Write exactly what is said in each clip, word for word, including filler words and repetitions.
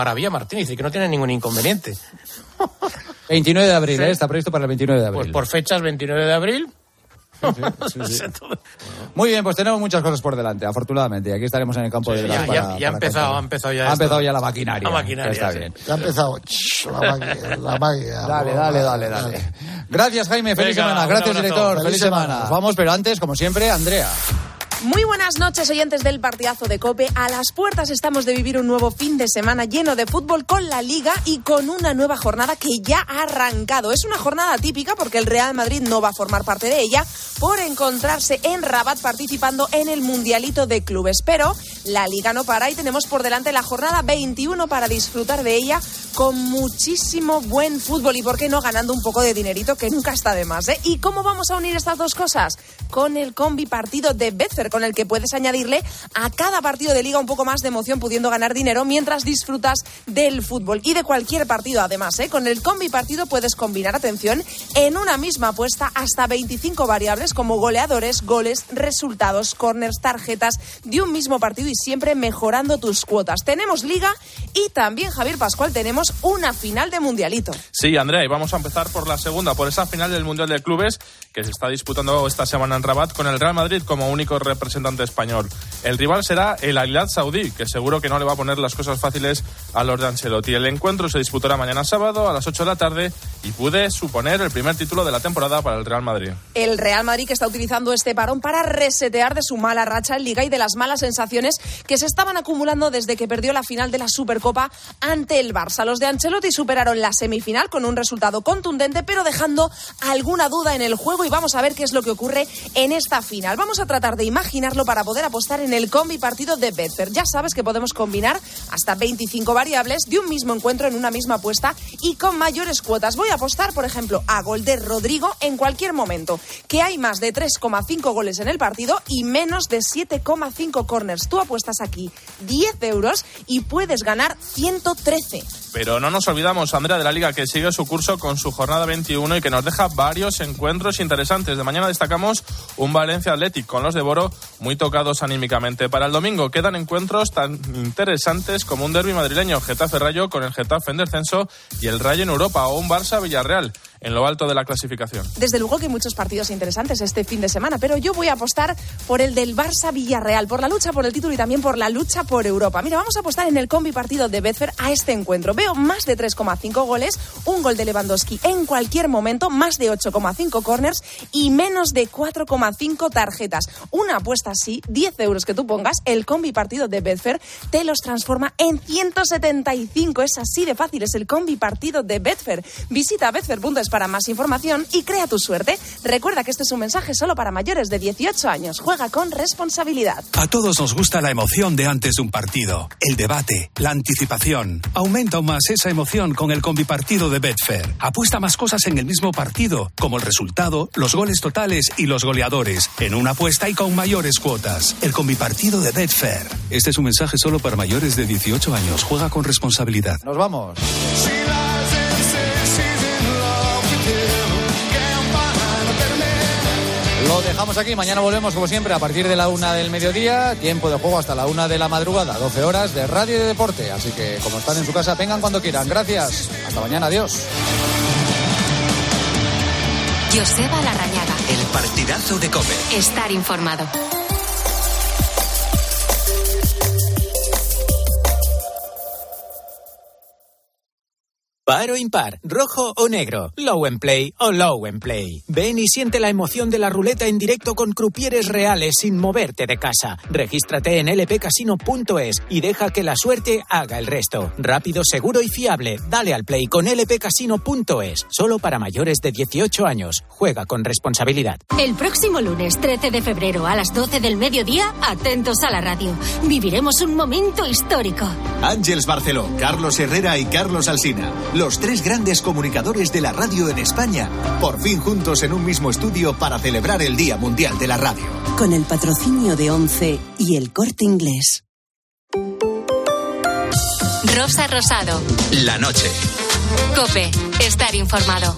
Maravilla Martínez y que no tiene ningún inconveniente. veintinueve de abril, sí. ¿eh? Está previsto para el veintinueve de abril. Pues por fechas veintinueve de abril. Sí, sí, sí, sí. Muy bien, pues tenemos muchas cosas por delante, afortunadamente. Y aquí estaremos en el campo sí, de ya, para, ya, ya ha empezado, ha empezado ya. Ha esto. empezado ya la maquinaria. La maquinaria, está sí. bien. Ya ha empezado la magia. La magia dale, dale, dale, dale. Gracias, Jaime. Feliz Venga, semana. Gracias, director. Feliz, Feliz semana. semana. Nos vamos, pero antes, como siempre, Andrea. Muy buenas noches, oyentes del partidazo de COPE. A las puertas estamos de vivir un nuevo fin de semana lleno de fútbol con la Liga y con una nueva jornada que ya ha arrancado. Es una jornada típica porque el Real Madrid no va a formar parte de ella por encontrarse en Rabat participando en el Mundialito de Clubes. Pero la Liga no para y tenemos por delante la jornada veintiuno para disfrutar de ella con muchísimo buen fútbol y, ¿por qué no?, ganando un poco de dinerito que nunca está de más, ¿eh? ¿Y cómo vamos a unir estas dos cosas? Con el combi partido de Betfair, con el que puedes añadirle a cada partido de Liga un poco más de emoción pudiendo ganar dinero mientras disfrutas del fútbol y de cualquier partido además, ¿eh? Con el combi partido puedes combinar, atención, en una misma apuesta hasta veinticinco variables como goleadores, goles, resultados, corners, tarjetas de un mismo partido y siempre mejorando tus cuotas. Tenemos Liga y también, Javier Pascual, tenemos una final de Mundialito. Sí, Andrea, y vamos a empezar por la segunda, por esa final del Mundial de Clubes que se está disputando esta semana en Rabat con el Real Madrid como único representante español. El rival será el Al-Hilal Saudí, que seguro que no le va a poner las cosas fáciles a los de Ancelotti. El encuentro se disputará mañana sábado a las ocho de la tarde y puede suponer el primer título de la temporada para el Real Madrid. El Real Madrid que está utilizando este parón para resetear de su mala racha en Liga y de las malas sensaciones que se estaban acumulando desde que perdió la final de la Supercopa ante el Barça. Los de Ancelotti superaron la semifinal con un resultado contundente, pero dejando alguna duda en el juego, y vamos a ver qué es lo que ocurre en esta final. Vamos a tratar de imaginarlo para poder apostar en el combi partido de Betfair. Ya sabes que podemos combinar hasta veinticinco variables de un mismo encuentro en una misma apuesta y con mayores cuotas. Voy a apostar, por ejemplo, a gol de Rodrigo en cualquier momento, que hay más de tres coma cinco goles en el partido y menos de siete coma cinco corners. Tú apuestas aquí diez euros y puedes ganar ciento trece. Pero no nos olvidamos, Andrea, de la Liga, que sigue su curso con su jornada veintiuno y que nos deja varios encuentros interesantes. De mañana destacamos un Valencia Athletic con los de Boro muy tocados anímicamente. Para el domingo quedan encuentros tan interesantes como un derbi madrileño, Getafe Rayo con el Getafe en descenso y el Rayo en Europa, o un Barça Villarreal en lo alto de la clasificación. Desde luego que hay muchos partidos interesantes este fin de semana, pero yo voy a apostar por el del Barça Villarreal, por la lucha por el título y también por la lucha por Europa. Mira, vamos a apostar en el combi partido de Betfair a este encuentro. Veo más de tres coma cinco goles, un gol de Lewandowski en cualquier momento, más de ocho coma cinco corners y menos de cuatro coma cinco tarjetas. Una apuesta así, diez euros que tú pongas, el combi partido de Betfair te los transforma en ciento setenta y cinco. Es así de fácil, es el combi partido de Betfair. Visita betfair punto es para más información y crea tu suerte. Recuerda que este es un mensaje solo para mayores de dieciocho años. Juega con responsabilidad. A todos nos gusta la emoción de antes de un partido, el debate, la anticipación. Aumenta aún más esa emoción con el combipartido de Betfair. Apuesta más cosas en el mismo partido, como el resultado, los goles totales y los goleadores, en una apuesta y con mayores cuotas. El combipartido de Betfair. Este es un mensaje solo para mayores de dieciocho años. Juega con responsabilidad. Nos vamos. Lo dejamos aquí, mañana volvemos como siempre a partir de la una del mediodía, tiempo de juego hasta la una de la madrugada, doce horas de radio y de deporte, así que como están en su casa, vengan cuando quieran. Gracias, hasta mañana, adiós. Joseba Larrañaga. El partidazo de COPE. Estar informado. Par o impar, rojo o negro, low and play o low and play. Ven y siente la emoción de la ruleta en directo con crupieres reales sin moverte de casa. Regístrate en l p casino punto es y deja que la suerte haga el resto. Rápido, seguro y fiable. Dale al play con l p casino punto es. Solo para mayores de dieciocho años. Juega con responsabilidad. El próximo lunes trece de febrero a las doce del mediodía, atentos a la radio. Viviremos un momento histórico. Ángeles Barceló, Carlos Herrera y Carlos Alsina. Los tres grandes comunicadores de la radio en España, por fin juntos en un mismo estudio para celebrar el Día Mundial de la Radio. Con el patrocinio de ONCE y El Corte Inglés. Rosa Rosado. La noche. COPE. Estar informado.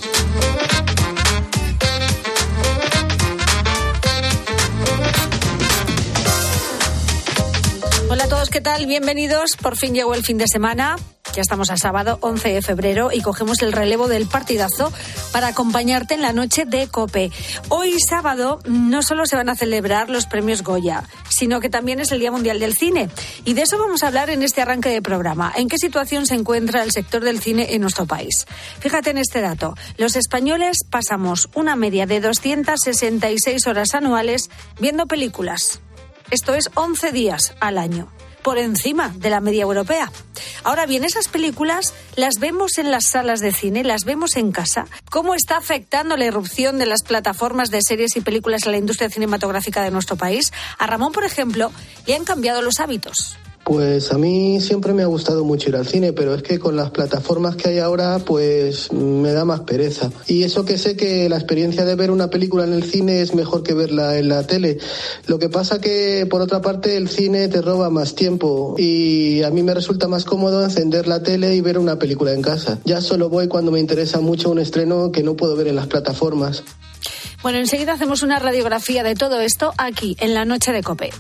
Hola a todos, ¿qué tal? Bienvenidos. Por fin llegó el fin de semana. Ya estamos a sábado once de febrero y cogemos el relevo del partidazo para acompañarte en la noche de COPE. Hoy sábado no solo se van a celebrar los premios Goya, sino que también es el Día Mundial del Cine. Y de eso vamos a hablar en este arranque de programa. ¿En qué situación se encuentra el sector del cine en nuestro país? Fíjate en este dato. Los españoles pasamos una media de doscientas sesenta y seis horas anuales viendo películas. Esto es once días al año, por encima de la media europea. Ahora bien, esas películas las vemos en las salas de cine, las vemos en casa. ¿Cómo está afectando la irrupción de las plataformas de series y películas a la industria cinematográfica de nuestro país? A Ramón, por ejemplo, le han cambiado los hábitos. Pues a mí siempre me ha gustado mucho ir al cine, pero es que con las plataformas que hay ahora, pues me da más pereza. Y eso que sé que la experiencia de ver una película en el cine es mejor que verla en la tele. Lo que pasa que, por otra parte, el cine te roba más tiempo y a mí me resulta más cómodo encender la tele y ver una película en casa. Ya solo voy cuando me interesa mucho un estreno que no puedo ver en las plataformas. Bueno, enseguida hacemos una radiografía de todo esto aquí, en la noche de COPE.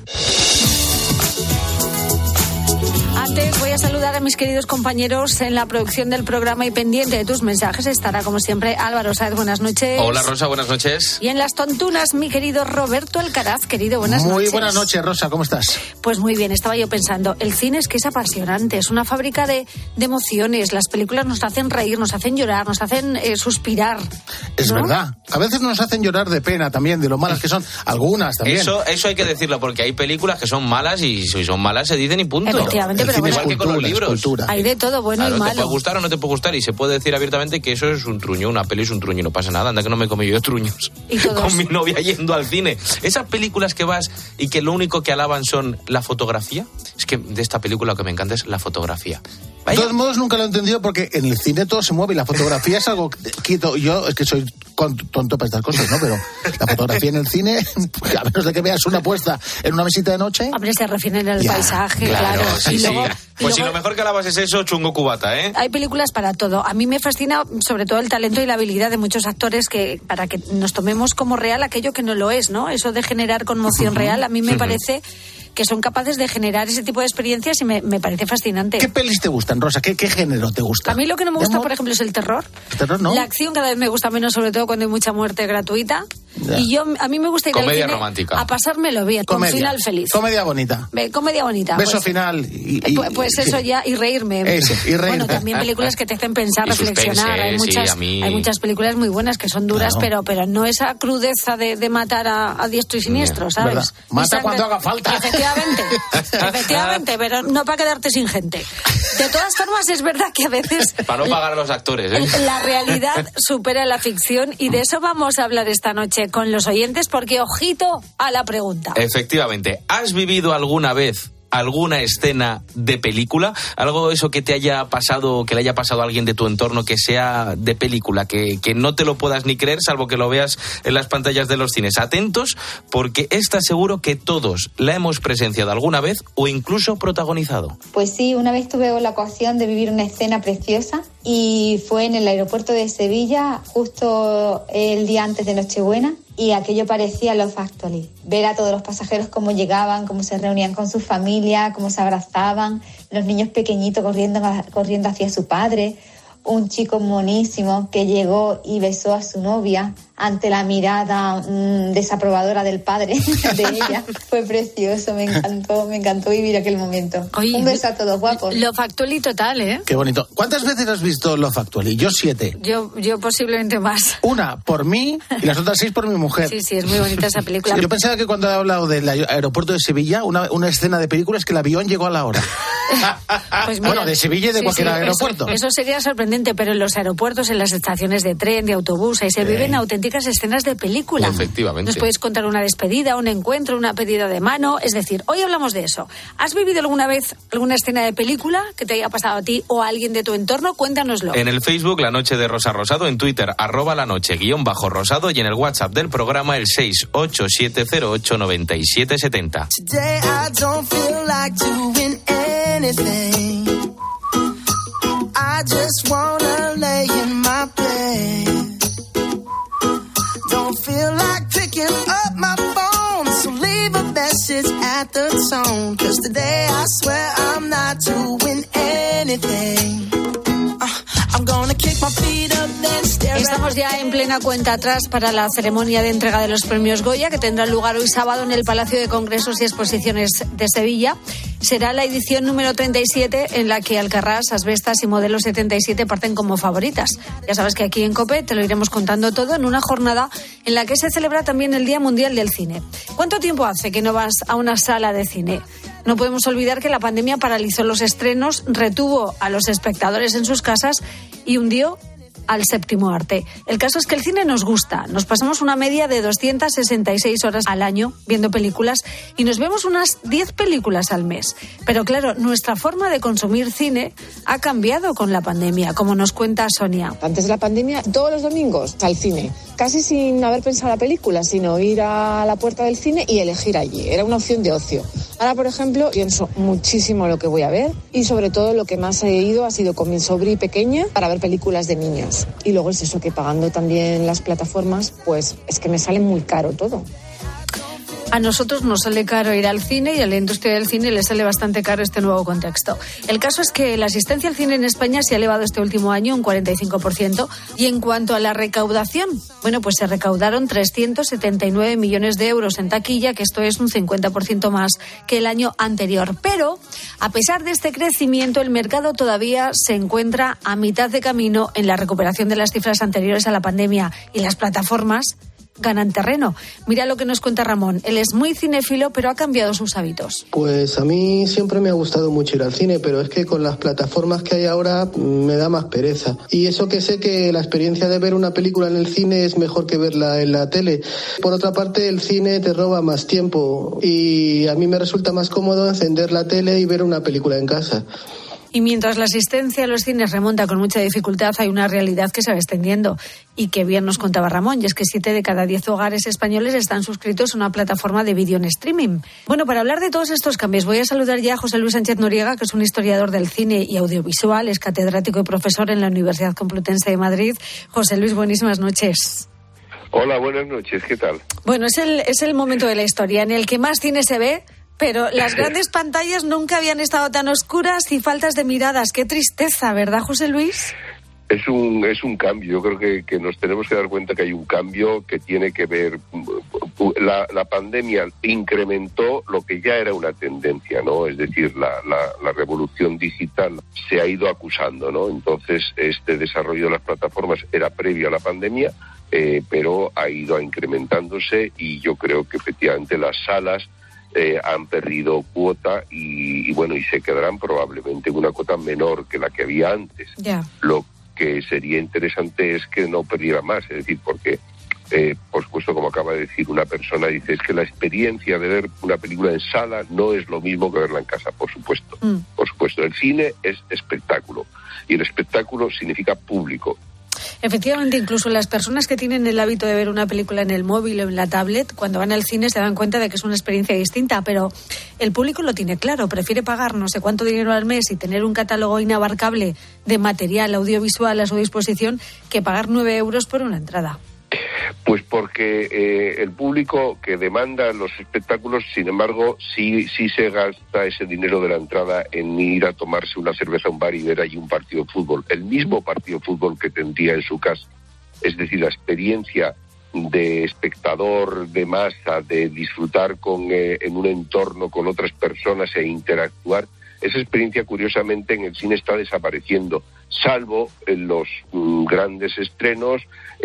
Antes voy a saludar a mis queridos compañeros en la producción del programa y pendiente de tus mensajes estará, como siempre, Álvaro Sáez. Buenas noches. Hola, Rosa, buenas noches. Y en las tontunas, mi querido Roberto Alcaraz. Querido, buenas muy noches. Muy buenas noches, Rosa, ¿cómo estás? Pues muy bien, estaba yo pensando, el cine es que es apasionante, es una fábrica de, de emociones. Las películas nos hacen reír, nos hacen llorar, nos hacen eh, suspirar. Es ¿no? verdad. A veces nos hacen llorar de pena también, de lo malas que son. Algunas también. Eso, eso hay que decirlo, porque hay películas que son malas y si son malas se dicen y punto. Efectivamente, pero bueno, igual que con los libros. Cultura. Hay de todo, bueno claro, y malo. Te puede gustar o no te puede gustar y se puede decir abiertamente que eso es un truño, una peli es un truño y no pasa nada. Anda que no me comí yo truños con mi novia yendo al cine. Esas películas que vas y que lo único que alaban son la fotografía. Es que de esta película lo que me encanta es la fotografía. Vaya. De todos modos nunca lo he entendido porque en el cine todo se mueve y la fotografía es algo quieto. Yo es que soy tonto para estas cosas, ¿no? Pero la fotografía en el cine, a menos de que veas una puesta en una mesita de noche... Hombre, se refieren al ya, paisaje, claro. claro. Sí, y sí. luego, pues y si luego, lo mejor que alabas es eso, chungo cubata, ¿eh? Hay películas para todo. A mí me fascina sobre todo el talento y la habilidad de muchos actores que para que nos tomemos como real aquello que no lo es, ¿no? Eso de generar conmoción uh-huh. real, a mí me uh-huh. parece... que son capaces de generar ese tipo de experiencias y me, me parece fascinante. ¿Qué pelis te gustan, Rosa? ¿Qué, qué género te gusta? A mí lo que no me gusta, por ejemplo, es el terror. ¿El terror no? La acción cada vez me gusta menos, sobre todo cuando hay mucha muerte gratuita. Ya. Y yo, a mí me gusta ir comedia al cine romántica. A pasármelo bien, comedia. Con final feliz. Comedia bonita. Ve, comedia bonita. Beso pues, final. Y, y, pues, pues eso sí. ya, y reírme. Eso, y reírme. Bueno, también películas que te hacen pensar, y reflexionar. Suspense, hay, muchas, sí, a mí... hay muchas películas muy buenas que son duras, claro. pero, pero no esa crudeza de, de matar a, a diestro y siniestro, ¿sabes? ¿verdad? Mata cuando haga falta. Efectivamente. Efectivamente, pero no para quedarte sin gente. De todas formas, es verdad que a veces... Para no pagar a los actores, ¿eh? La realidad supera la ficción y de eso vamos a hablar esta noche con los oyentes porque, ojito a la pregunta. Efectivamente. ¿Has vivido alguna vez alguna escena de película? Algo eso que te haya pasado, que le haya pasado a alguien de tu entorno que sea de película, que, que no te lo puedas ni creer, salvo que lo veas en las pantallas de los cines. Atentos, porque esta seguro que todos la hemos presenciado alguna vez o incluso protagonizado. Pues sí, una vez tuve la ocasión de vivir una escena preciosa y fue en el aeropuerto de Sevilla, justo el día antes de Nochebuena. Y aquello parecía Love Actually. Ver a todos los pasajeros cómo llegaban, cómo se reunían con su familia, cómo se abrazaban, los niños pequeñitos corriendo, corriendo hacia su padre, un chico monísimo que llegó y besó a su novia ante la mirada mmm, desaprobadora del padre de ella. Fue precioso, me encantó, me encantó vivir aquel momento. Oye, un beso a todos, guapos. Love Actually total, ¿eh? Qué bonito. ¿Cuántas veces has visto Love Actually? Yo siete. Yo, yo posiblemente más. Una por mí y las otras seis por mi mujer. Sí, sí, es muy bonita esa película. Sí, yo pensaba que cuando he hablado del aeropuerto de Sevilla, una, una escena de película es que el avión llegó a la hora. Pues mira, bueno, de Sevilla y de sí, cualquier sí, aeropuerto. Eso, eso sería sorprendente, pero en los aeropuertos, en las estaciones de tren, de autobús, ahí se sí. viven auténticas escenas de película. Efectivamente. Nos puedes contar una despedida, un encuentro, una pedida de mano. Es decir, hoy hablamos de eso. ¿Has vivido alguna vez alguna escena de película que te haya pasado a ti o a alguien de tu entorno? Cuéntanoslo. En el Facebook, La Noche de Rosa Rosado, en Twitter, arroba la noche guión bajo rosado y en el WhatsApp del programa, el seis ocho siete cero ocho nueve siete siete cero. Today I don't feel like doing anything. I just wanna lay in my bed. Don't feel like picking up my phone, so leave a message at the tone. 'Cause today I swear I'm not doing anything. I'm gonna kick my feet up, then stare. Estamos ya en plena cuenta atrás para la ceremonia de entrega de los premios Goya, que tendrá lugar hoy sábado en el Palacio de Congresos y Exposiciones de Sevilla. Será la edición número treinta y siete en la que Alcarrás, Asbestas y Modelo setenta y siete parten como favoritas. Ya sabes que aquí en COPE te lo iremos contando todo en una jornada en la que se celebra también el Día Mundial del Cine. ¿Cuánto tiempo hace que no vas a una sala de cine? No podemos olvidar que la pandemia paralizó los estrenos, retuvo a los espectadores en sus casas y hundió al séptimo arte. El caso es que el cine nos gusta. Nos pasamos una media de doscientas sesenta y seis horas al año viendo películas y nos vemos unas diez películas al mes. Pero claro, nuestra forma de consumir cine ha cambiado con la pandemia, como nos cuenta Sonia. Antes de la pandemia, todos los domingos al cine, casi sin haber pensado la película, sino ir a la puerta del cine y elegir allí. Era una opción de ocio. Ahora, por ejemplo, pienso muchísimo lo que voy a ver y sobre todo lo que más he ido ha sido con mi sobri pequeña para ver películas de niños. Y luego es eso, que pagando también las plataformas, pues es que me sale muy caro todo. A nosotros nos sale caro ir al cine y a la industria del cine le sale bastante caro este nuevo contexto. El caso es que la asistencia al cine en España se ha elevado este último año un cuarenta y cinco por ciento. Y en cuanto a la recaudación, bueno, pues se recaudaron trescientos setenta y nueve millones de euros en taquilla, que esto es un cincuenta por ciento más que el año anterior. Pero, a pesar de este crecimiento, el mercado todavía se encuentra a mitad de camino en la recuperación de las cifras anteriores a la pandemia y las plataformas ganan terreno. Mira lo que nos cuenta Ramón. Él es muy cinéfilo, pero ha cambiado sus hábitos. Pues a mí siempre me ha gustado mucho ir al cine, pero es que con las plataformas que hay ahora me da más pereza. Y eso que sé que la experiencia de ver una película en el cine es mejor que verla en la tele. Por otra parte, el cine te roba más tiempo y a mí me resulta más cómodo encender la tele y ver una película en casa. Y mientras la asistencia a los cines remonta con mucha dificultad, hay una realidad que se va extendiendo y que bien nos contaba Ramón, y es que siete de cada diez hogares españoles están suscritos a una plataforma de vídeo en streaming. Bueno, para hablar de todos estos cambios, voy a saludar ya a José Luis Sánchez Noriega, que es un historiador del cine y audiovisual, es catedrático y profesor en la Universidad Complutense de Madrid. José Luis, buenísimas noches. Hola, buenas noches, ¿qué tal? Bueno, es el, es el momento de la historia en el que más cine se ve, pero las grandes pantallas nunca habían estado tan oscuras y faltas de miradas. Qué tristeza, ¿verdad, José Luis? Es un es un cambio. Yo creo que, que nos tenemos que dar cuenta que hay un cambio que tiene que ver... La, la pandemia incrementó lo que ya era una tendencia, ¿no? Es decir, la, la, la revolución digital se ha ido acusando, ¿no? Entonces, este desarrollo de las plataformas era previo a la pandemia, eh, pero ha ido incrementándose y yo creo que efectivamente las salas Eh, han perdido cuota y, y bueno, y se quedarán probablemente en una cuota menor que la que había antes. Yeah. Lo que sería interesante es que no perdiera más, es decir, porque, eh, por supuesto, como acaba de decir una persona, dice, es que la experiencia de ver una película en sala no es lo mismo que verla en casa, por supuesto. Mm. Por supuesto, el cine es espectáculo y el espectáculo significa público. Efectivamente, incluso las personas que tienen el hábito de ver una película en el móvil o en la tablet, cuando van al cine se dan cuenta de que es una experiencia distinta, pero el público lo tiene claro, prefiere pagar no sé cuánto dinero al mes y tener un catálogo inabarcable de material audiovisual a su disposición que pagar nueve euros por una entrada. Pues porque eh, el público que demanda los espectáculos, sin embargo, sí, sí se gasta ese dinero de la entrada en ir a tomarse una cerveza a un bar y ver allí un partido de fútbol, el mismo partido de fútbol que tendría en su casa. Es decir, la experiencia de espectador, de masa, de disfrutar con eh, en un entorno con otras personas e interactuar, esa experiencia, curiosamente, en el cine está desapareciendo, salvo en los mm, grandes estrenos,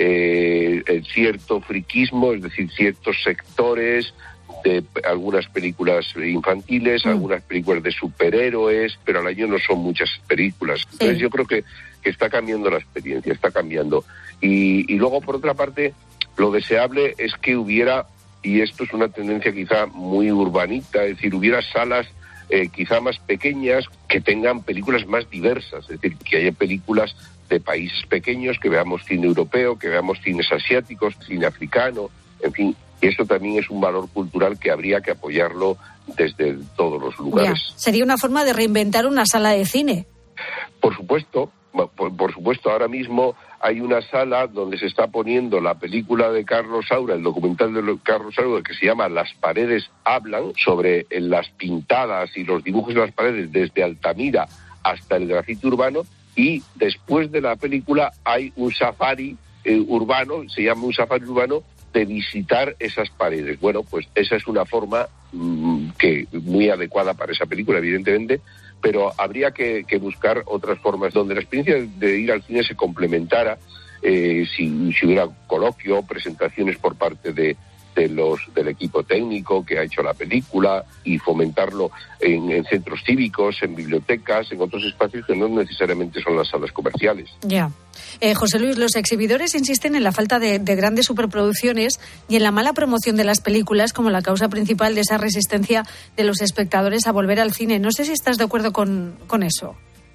eh, el cierto friquismo, es decir, ciertos sectores de algunas películas infantiles, mm. algunas películas de superhéroes, pero al año no son muchas películas. Entonces sí. yo creo que, que está cambiando la experiencia, está cambiando. Y, y luego, por otra parte, lo deseable es que hubiera, y esto es una tendencia quizá muy urbanita, es decir, hubiera salas Eh, quizá más pequeñas, que tengan películas más diversas, es decir, que haya películas de países pequeños, que veamos cine europeo, que veamos cines asiáticos, cine africano, en fin, y esto también es un valor cultural que habría que apoyarlo desde todos los lugares. Ya. Sería una forma de reinventar una sala de cine. Por supuesto, por, por supuesto, ahora mismo hay una sala donde se está poniendo la película de Carlos Saura, el documental de Carlos Saura, que se llama Las paredes hablan, sobre las pintadas y los dibujos de las paredes desde Altamira hasta el grafiti urbano, y después de la película hay un safari eh, urbano, se llama un safari urbano, de visitar esas paredes. Bueno, pues esa es una forma mmm, que muy adecuada para esa película, evidentemente, pero habría que, que buscar otras formas donde la experiencia de ir al cine se complementara, eh, si, si hubiera coloquio, presentaciones por parte de de los del equipo técnico que ha hecho la película, y fomentarlo en, en centros cívicos, en bibliotecas, en otros espacios que no necesariamente son las salas comerciales. Ya. Eh, José Luis, los exhibidores insisten en la falta de, de grandes superproducciones y en la mala promoción de las películas como la causa principal de esa resistencia de los espectadores a volver al cine. No sé si estás de acuerdo con, con eso.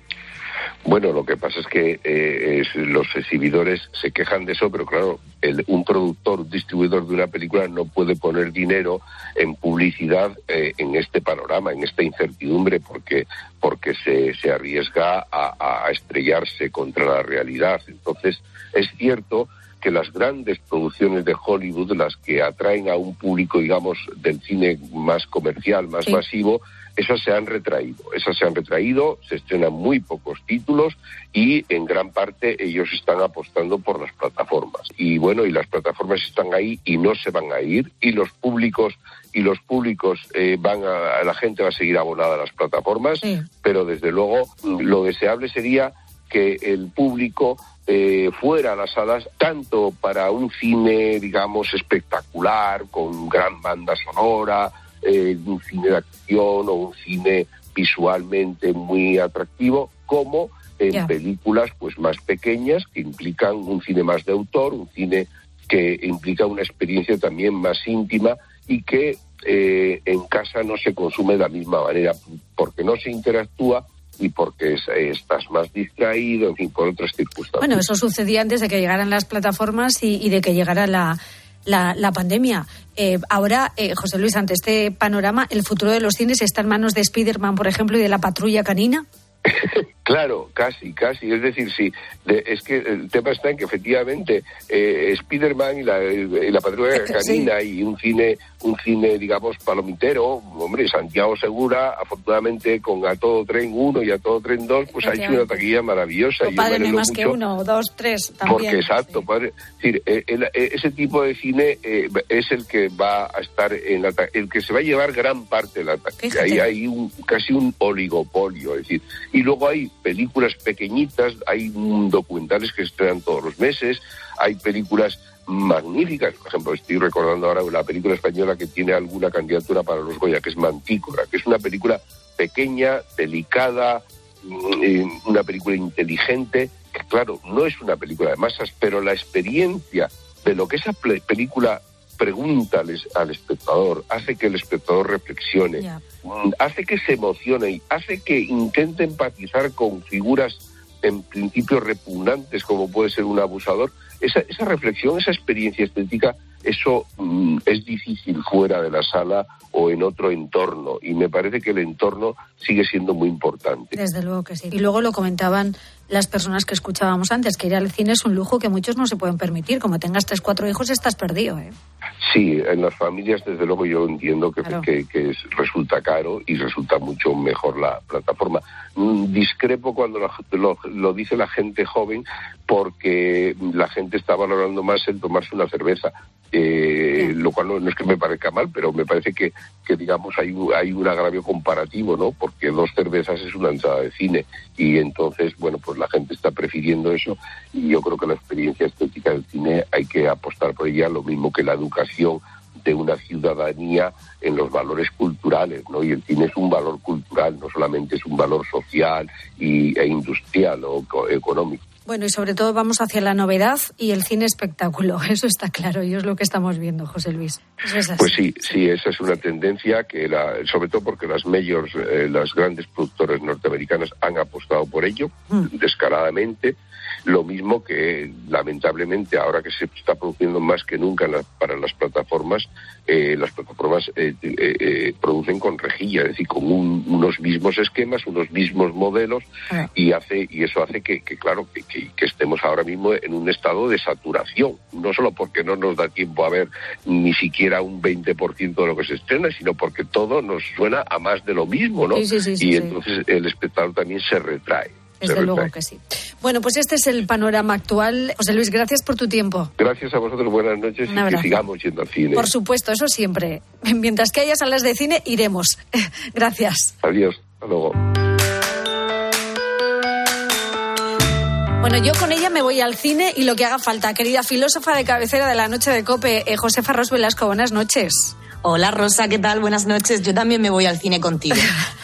Bueno, lo que pasa es que eh, es, los exhibidores se quejan de eso, pero claro, el, un productor, un distribuidor de una película no puede poner dinero en publicidad eh, en este panorama, en esta incertidumbre, porque porque se, se arriesga a, a estrellarse contra la realidad. Entonces, es cierto que las grandes producciones de Hollywood, las que atraen a un público, digamos, del cine más comercial, más sí. masivo, esas se han retraído, esas se han retraído, se estrenan muy pocos títulos y en gran parte ellos están apostando por las plataformas. Y bueno, y las plataformas están ahí y no se van a ir, y los públicos y los públicos eh, van a, la gente va a seguir abonada a las plataformas, sí. pero desde luego lo deseable sería que el público eh, fuera a las salas tanto para un cine, digamos, espectacular, con gran banda sonora, Eh, un cine de acción o un cine visualmente muy atractivo, como en yeah. películas pues más pequeñas que implican un cine más de autor, un cine que implica una experiencia también más íntima y que eh, en casa no se consume de la misma manera, porque no se interactúa y porque es, eh, estás más distraído, en fin, por otras circunstancias. Bueno, eso sucedía antes de que llegaran las plataformas y, y de que llegara la La, la pandemia. Eh, ahora, eh, José Luis, ante este panorama, ¿el futuro de los cines está en manos de Spider-Man, por ejemplo, y de la Patrulla Canina? Claro, casi, casi. Es decir, sí, de, es que el tema está en que efectivamente eh, Spider-Man y la, y la Patrulla Canina sí. y un cine, un cine, digamos, palomitero, hombre, Santiago Segura, afortunadamente con A Todo Tren uno y A Todo Tren dos, pues ha hecho una taquilla maravillosa. O Padre, más mucho, que uno, dos, tres, también. Porque, exacto, sí. padre, es decir, el, el, ese tipo de cine eh, es el que va a estar en la, el que se va a llevar gran parte de la taquilla. Ahí hay un, casi un oligopolio, es decir, y luego hay películas pequeñitas, hay documentales que se estrenan todos los meses, hay películas magníficas, por ejemplo, estoy recordando ahora una película española que tiene alguna candidatura para los Goya, que es Mantícora, que es una película pequeña, delicada, una película inteligente, que claro, no es una película de masas, pero la experiencia de lo que esa película pregunta al, al espectador, hace que el espectador reflexione, yeah. hace que se emocione y hace que intente empatizar con figuras en principio repugnantes como puede ser un abusador. Esa, esa reflexión, esa experiencia estética, eso mm, es difícil fuera de la sala o en otro entorno, y me parece que el entorno sigue siendo muy importante. Desde luego que sí. Y luego lo comentaban las personas que escuchábamos antes, que ir al cine es un lujo que muchos no se pueden permitir. Como tengas tres, cuatro hijos, estás perdido, ¿eh? Sí, en las familias, desde luego, yo entiendo que, claro. que, que es, resulta caro y resulta mucho mejor la plataforma. Discrepo cuando lo, lo, lo dice la gente joven, porque la gente está valorando más el tomarse una cerveza. Eh, sí. Lo cual no, no es que me parezca mal, pero me parece que, que digamos, hay, hay un agravio comparativo, ¿no? Porque dos cervezas es una entrada de cine, y entonces, bueno, pues la gente está prefiriendo eso, y yo creo que la experiencia estética del cine hay que apostar por ella, lo mismo que la educación de una ciudadanía en los valores culturales, ¿no? Y el cine es un valor cultural, no solamente es un valor social y, e industrial o económico. Bueno, y sobre todo vamos hacia la novedad y el cine espectáculo, eso está claro, y es lo que estamos viendo, José Luis. Eso es así. Pues sí, sí, esa es una tendencia que, la, sobre todo porque las majors, eh, las grandes productoras norteamericanas han apostado por ello, mm. descaradamente, lo mismo que lamentablemente ahora que se está produciendo más que nunca la, para las plataformas, eh, las plataformas eh, eh, eh, producen con rejilla, es decir, con un, unos mismos esquemas, unos mismos modelos, ah. y hace y eso hace que, que claro, que, que, que estemos ahora mismo en un estado de saturación, no solo porque no nos da tiempo a ver ni siquiera un veinte por ciento de lo que se estrena, sino porque todo nos suena a más de lo mismo, ¿no? Sí, sí, sí, y sí, entonces sí. el espectador también se retrae. Desde luego que sí. Bueno, pues este es el panorama actual. José Luis, gracias por tu tiempo. Gracias a vosotros, buenas noches Un y abrazo. que sigamos yendo al cine. Por supuesto, eso siempre. Mientras que haya salas de cine, iremos. Gracias. Adiós, hasta luego. Bueno, yo con ella me voy al cine y lo que haga falta. Querida filósofa de cabecera de la noche de COPE, eh, Josefa Ros Velasco, buenas noches. Hola Rosa, ¿qué tal? Buenas noches. Yo también me voy al cine contigo.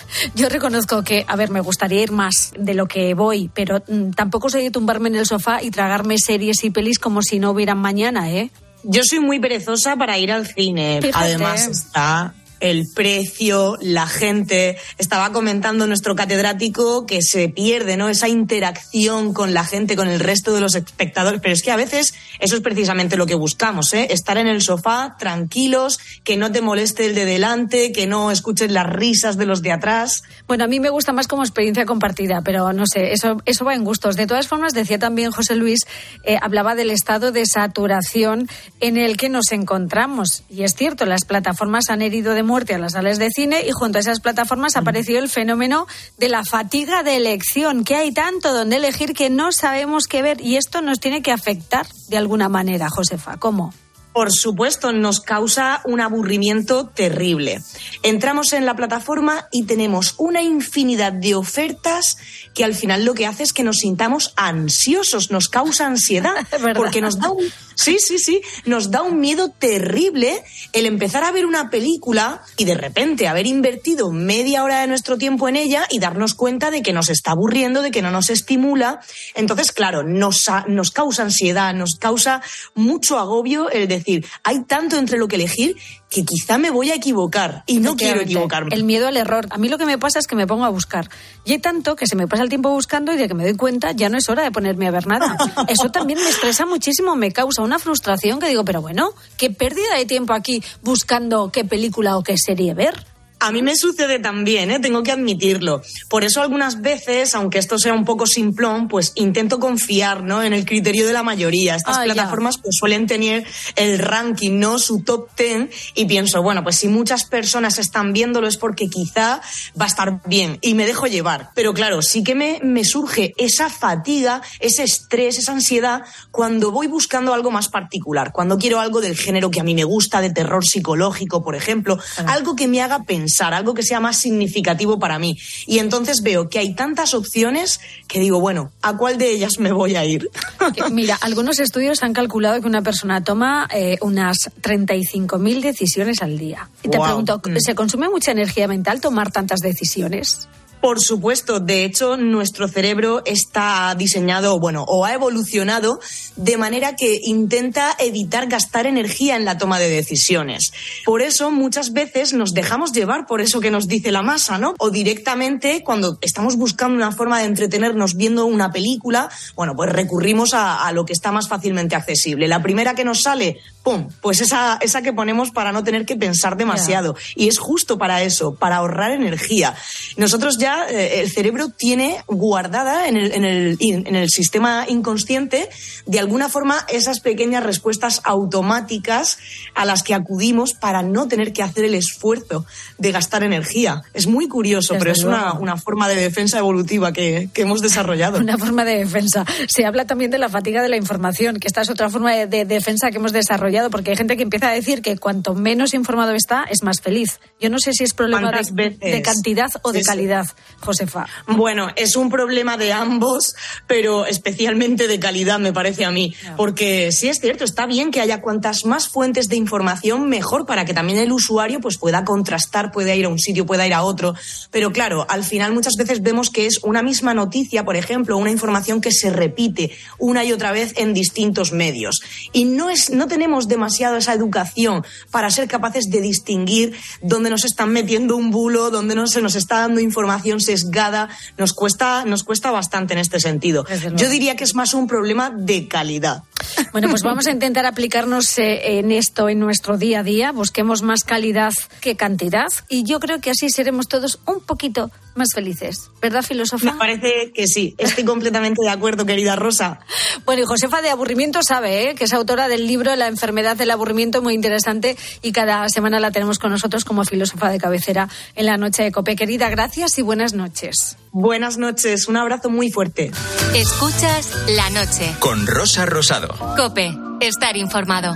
Yo reconozco que, a ver, me gustaría ir más de lo que voy, pero mm, tampoco soy de tumbarme en el sofá y tragarme series y pelis como si no hubieran mañana, ¿eh? Yo soy muy perezosa para ir al cine. Fíjate. Además está el precio, la gente. Estaba comentando nuestro catedrático que se pierde, ¿no?, esa interacción con la gente, con el resto de los espectadores. Pero es que a veces eso es precisamente lo que buscamos, ¿eh? Estar en el sofá, tranquilos, que no te moleste el de delante, que no escuches las risas de los de atrás. Bueno, a mí me gusta más como experiencia compartida, pero no sé, eso, eso va en gustos. De todas formas, decía también José Luis, eh, hablaba del estado de saturación en el que nos encontramos. Y es cierto, las plataformas han herido de muerte a las salas de cine y junto a esas plataformas ha aparecido el fenómeno de la fatiga de elección, que hay tanto donde elegir que no sabemos qué ver y esto nos tiene que afectar de alguna manera, Josefa. ¿Cómo? Por supuesto, nos causa un aburrimiento terrible. Entramos en la plataforma y tenemos una infinidad de ofertas que al final lo que hace es que nos sintamos ansiosos, nos causa ansiedad, porque nos da un, sí, sí, sí, nos da un miedo terrible el empezar a ver una película y de repente haber invertido media hora de nuestro tiempo en ella y darnos cuenta de que nos está aburriendo, de que no nos estimula. Entonces, claro, nos, nos causa ansiedad, nos causa mucho agobio el decir, hay tanto entre lo que elegir que quizá me voy a equivocar y no quiero equivocarme. El miedo al error. A mí lo que me pasa es que me pongo a buscar. Y hay tanto que se me pasa el tiempo buscando y de que me doy cuenta ya no es hora de ponerme a ver nada. Eso también me estresa muchísimo, me causa una frustración que digo, pero bueno, qué pérdida de tiempo aquí buscando qué película o qué serie ver. A mí me sucede también, ¿eh? Tengo que admitirlo. Por eso algunas veces, aunque esto sea un poco simplón, pues intento confiar, ¿no?, en el criterio de la mayoría. Estas ah, plataformas pues, suelen tener el ranking, ¿no?, su top ten, y pienso, bueno, pues si muchas personas están viéndolo es porque quizá va a estar bien y me dejo llevar. Pero claro, sí que me, me surge esa fatiga, ese estrés, esa ansiedad cuando voy buscando algo más particular, cuando quiero algo del género que a mí me gusta, de terror psicológico, por ejemplo, ah. algo que me haga pensar, algo que sea más significativo para mí. Y entonces veo que hay tantas opciones que digo, bueno, ¿a cuál de ellas me voy a ir? Mira, algunos estudios han calculado que una persona toma eh, unas treinta y cinco mil decisiones al día. Y te wow. pregunto, ¿se consume mucha energía mental tomar tantas decisiones? Por supuesto, de hecho, nuestro cerebro está diseñado, bueno, o ha evolucionado de manera que intenta evitar gastar energía en la toma de decisiones. Por eso, muchas veces nos dejamos llevar por eso que nos dice la masa, ¿no? O directamente, cuando estamos buscando una forma de entretenernos viendo una película, bueno, pues recurrimos a, a lo que está más fácilmente accesible. La primera que nos sale, ¡pum!, pues esa, esa que ponemos para no tener que pensar demasiado. Yeah. Y es justo para eso, para ahorrar energía. Nosotros ya el cerebro tiene guardada en el, en, el, en el sistema inconsciente de alguna forma esas pequeñas respuestas automáticas a las que acudimos para no tener que hacer el esfuerzo de gastar energía. Es muy curioso, Desde pero es una, una forma de defensa evolutiva que, que hemos desarrollado. Una forma de defensa. Se habla también de la fatiga de la información, que esta es otra forma de, de defensa que hemos desarrollado, porque hay gente que empieza a decir que cuanto menos informado está, es más feliz. Yo no sé si es problema de, de cantidad o de sí, calidad. Josefa. Bueno, es un problema de ambos, pero especialmente de calidad, me parece a mí. Porque sí es cierto, está bien que haya cuantas más fuentes de información, mejor, para que también el usuario pues pueda contrastar, pueda ir a un sitio, pueda ir a otro. Pero claro, al final muchas veces vemos que es una misma noticia, por ejemplo, una información que se repite una y otra vez en distintos medios. Y no, es, no tenemos demasiado esa educación para ser capaces de distinguir dónde nos están metiendo un bulo, dónde no se nos está dando información sesgada. Nos cuesta, nos cuesta bastante en este sentido. Yo diría que es más un problema de calidad. Bueno, pues vamos a intentar aplicarnos eh, en esto en nuestro día a día. Busquemos más calidad que cantidad y yo creo que así seremos todos un poquito más felices. ¿Verdad, filósofa? Me parece que sí. Estoy completamente de acuerdo, querida Rosa. Bueno, y Josefa de Aburrimiento sabe, ¿eh? que es autora del libro La enfermedad del aburrimiento, muy interesante, y cada semana la tenemos con nosotros como filósofa de cabecera en la noche de COPE. Querida, gracias y buenas noches. Buenas noches, un abrazo muy fuerte. Escuchas La Noche. Con Rosa Rosado. COPE, estar informado.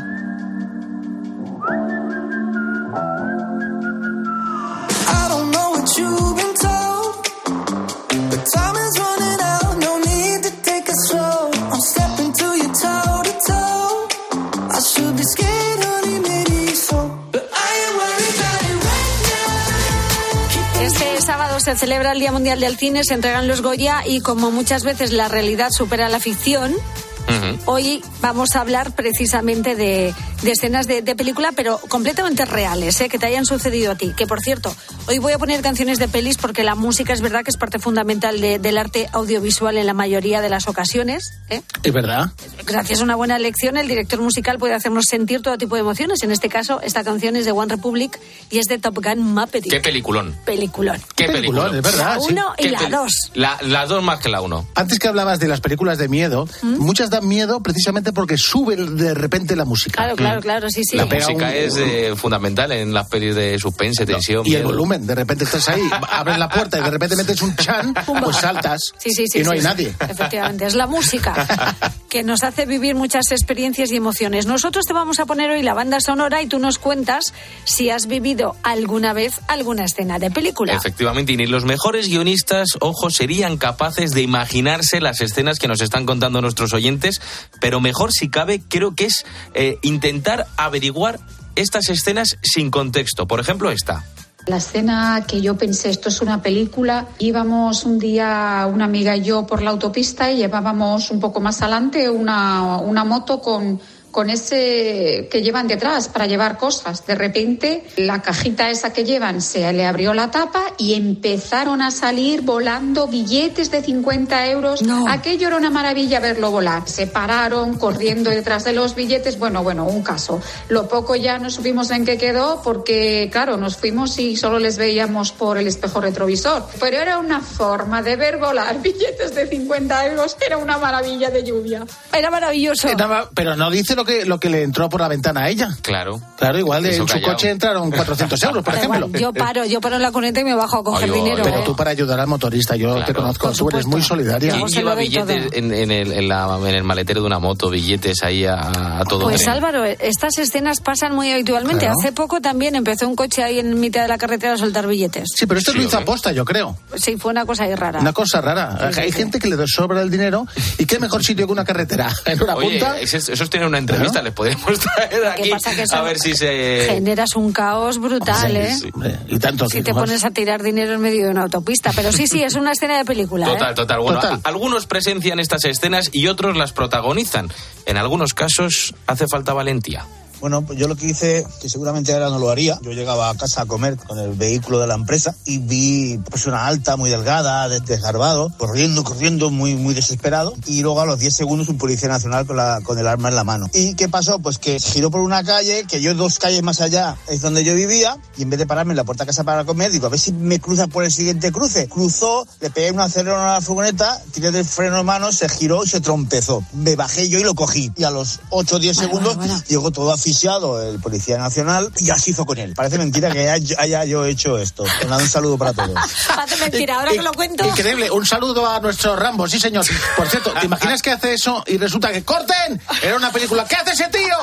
Este sábado se celebra el Día Mundial del Cine, se entregan los Goya y como muchas veces la realidad supera la ficción, uh-huh. hoy vamos a hablar precisamente de, de escenas de, de película, pero completamente reales, ¿eh? que te hayan sucedido a ti. Que, por cierto, hoy voy a poner canciones de pelis porque la música es verdad que es parte fundamental de, del arte audiovisual en la mayoría de las ocasiones. ¿eh? Es verdad. Gracias a una buena elección, el director musical puede hacernos sentir todo tipo de emociones. En este caso, esta canción es de One Republic y es de Top Gun Maverick. ¡Qué peliculón! Peliculón. ¡Qué peliculón! Es verdad. La uno sí. y la peli- dos. La, la dos más que la uno. Antes que hablabas de las películas de miedo, ¿Mm? muchas dan miedo precisamente porque sube de repente la música. Claro, claro, claro, sí, sí. La música un... es eh, fundamental en las pelis de suspense, tensión, Y miedo. el volumen, de repente estás ahí, abres la puerta y de repente metes un chan, pues saltas sí, sí, sí, y no sí, hay sí. nadie. Efectivamente, es la música que nos hace vivir muchas experiencias y emociones. Nosotros te vamos a poner hoy la banda sonora y tú nos cuentas si has vivido alguna vez alguna escena de película. Efectivamente, y ni los mejores guionistas, ojo, serían capaces de imaginarse las escenas que nos están contando nuestros oyentes, pero mejor si cabe, creo que es eh, intentar averiguar estas escenas sin contexto. Por ejemplo, esta. La escena que yo pensé, esto es una película, íbamos un día una amiga y yo por la autopista y llevábamos un poco más adelante una, una moto con... con ese que llevan detrás para llevar cosas. De repente, la cajita esa que llevan se le abrió la tapa y empezaron a salir volando billetes de cincuenta euros. No. Aquello era una maravilla verlo volar. Se pararon corriendo detrás de los billetes. Bueno, bueno, un caso. Lo poco ya no supimos en qué quedó porque, claro, nos fuimos y solo les veíamos por el espejo retrovisor. Pero era una forma de ver volar billetes de cincuenta euros. Era una maravilla de lluvia. Era maravilloso. Era, pero no dice lo que lo que le entró por la ventana a ella. Claro. Claro, igual en su callado. coche entraron cuatrocientos euros, por da ejemplo. Igual, yo paro, yo paro en la cuneta y me bajo a coger Ay, dinero. Pero ¿eh? tú para ayudar al motorista, yo Claro. te conozco, tú eres muy solidaria. ¿Quién lleva billetes en, en, el, en, la, en el maletero de una moto, billetes ahí a, a todo? Pues tren? Álvaro, estas escenas pasan muy habitualmente. Claro. Hace poco también empezó un coche ahí en mitad de la carretera a soltar billetes. Sí, pero esto Sí, lo hizo ¿o qué? aposta, yo creo. Sí, fue una cosa ahí rara. Una cosa rara. Sí, Hay sí, gente que le sobra el dinero y qué mejor sitio que una carretera. En una Oye, punta. esos, esos tienen una entrevista, Claro. les podríamos traer aquí pasa que eso a ver si se... Generas un caos brutal, Sí, ¿eh? sí, hombre, y tanto Si que te más. pones a tirar dinero en medio de una autopista. Pero sí, sí, es una escena de película, Total, ¿eh? total. Bueno, Total. a- algunos presencian estas escenas y otros las protagonizan. En algunos casos hace falta valentía. Bueno, pues yo lo que hice, que seguramente ahora no lo haría, yo llegaba a casa a comer con el vehículo de la empresa y vi persona alta, muy delgada, des- desgarbado, corriendo, corriendo, muy muy desesperado, y luego a los diez segundos un policía nacional con, la, con el arma en la mano. ¿Y qué pasó? Pues que giró por una calle, que yo dos calles más allá es donde yo vivía, y en vez de pararme en la puerta de casa para comer, digo, a ver si me cruza por el siguiente cruce. Cruzó, le pegué un acelerón a la furgoneta, tiré del freno en mano, se giró y se trompezó. Me bajé yo y lo cogí. Y a los ocho o diez Bueno, segundos bueno, bueno. llegó todo asfixiado el policía nacional y así hizo con él. Parece mentira que haya, haya yo hecho esto. Pues nada, un saludo para todos. Hace mentira, ahora que lo cuento. Increíble, un saludo a nuestro Rambo, sí señor. Por cierto, ¿te imaginas que hace eso y resulta que ¡corten! Era una película. ¿Qué hace ese tío?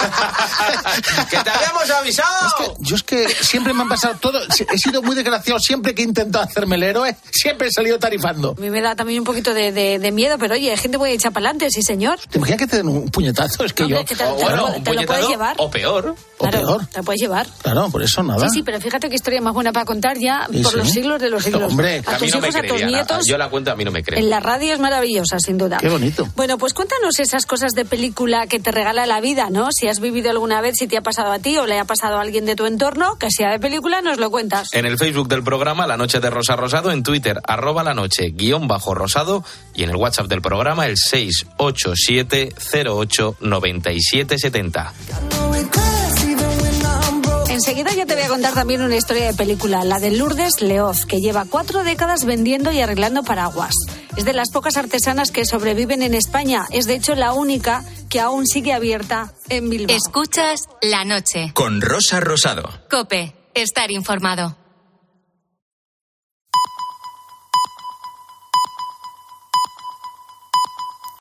¡Que te habíamos avisado! Es que, yo es que siempre me han pasado todo. He sido muy desgraciado siempre que he intentado hacerme el héroe. Siempre he salido tarifando. A mí me da también un poquito de, de, de miedo, pero oye, hay gente muy hecha para adelante, sí señor. ¿Te imaginas que te den un puñetazo? Es que Hombre, yo... que te- O te bueno, lo, un te lo puedes puñetazo, llevar. o peor. O Claro, peor. te lo puedes llevar. Claro, por eso nada. Sí, sí, pero fíjate qué historia más buena para contar ya Sí, por sí. los siglos de los siglos. Hombre, a A mí tus no me hijos, a tus creería. nietos. Yo la cuento, a mí no me creen. En la radio es maravillosa, sin duda. Qué bonito. Bueno, pues cuéntanos esas cosas de película que te regala la vida, ¿no? Si has vivido alguna vez, si te ha pasado a ti o le ha pasado a alguien de tu entorno, que sea de película, nos lo cuentas. En el Facebook del programa La Noche de Rosa Rosado, en Twitter, arroba la noche, guión bajo rosado, y en el WhatsApp del programa, el seis ocho siete cero ocho nueve siete siete cero. En enseguida yo te voy a contar también una historia de película, la de Lourdes Leoz, que lleva cuatro décadas vendiendo y arreglando paraguas. Es de las pocas artesanas que sobreviven en España. Es de hecho la única que aún sigue abierta en Bilbao. Escuchas La Noche. Con Rosa Rosado. COPE. Estar informado.